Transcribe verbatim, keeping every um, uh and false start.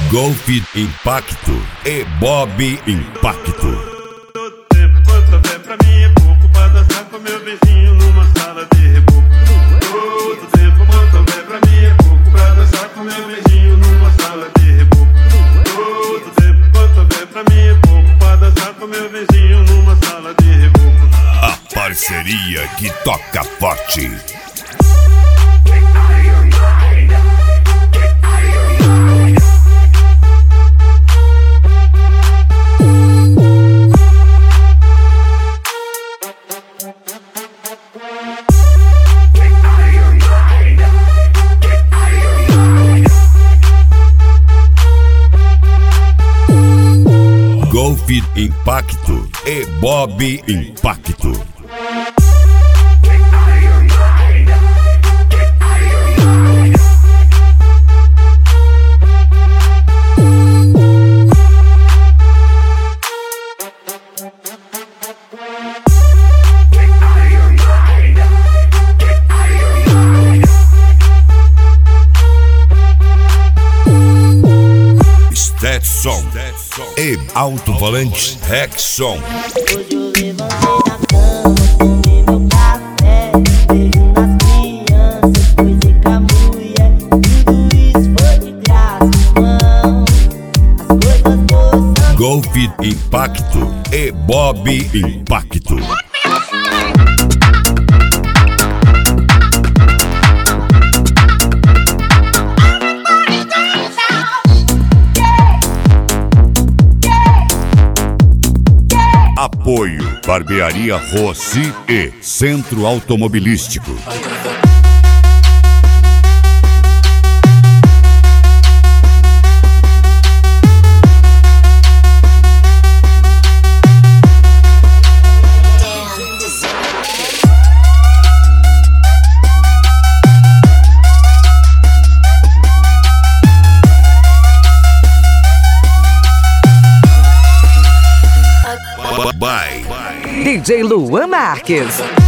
Golf Impacto e Bob Impacto. Quanto vê pra mim é pouco pra dançar com meu vizinho numa sala de reboco. Todo tempo, quanto vê pra mim é pouco pra dançar com meu vizinho numa sala de reboco. Todo tempo, quanto vê pra mim é pouco pra dançar com meu vizinho numa sala de reboco. A parceria que toca forte. Golf Impacto e Bob Impacto. Stetson e alto-volante Rexon. Hoje eu levantei na cama, tomei meu café, beijo nas crianças, coisei com a mulher. Tudo isso foi de graça, irmão. As coisas boas são Golf Impacto e Bob Impacto. Apoio Barbearia Rossi e Centro Automobilístico. Bye. D J Luan Marques.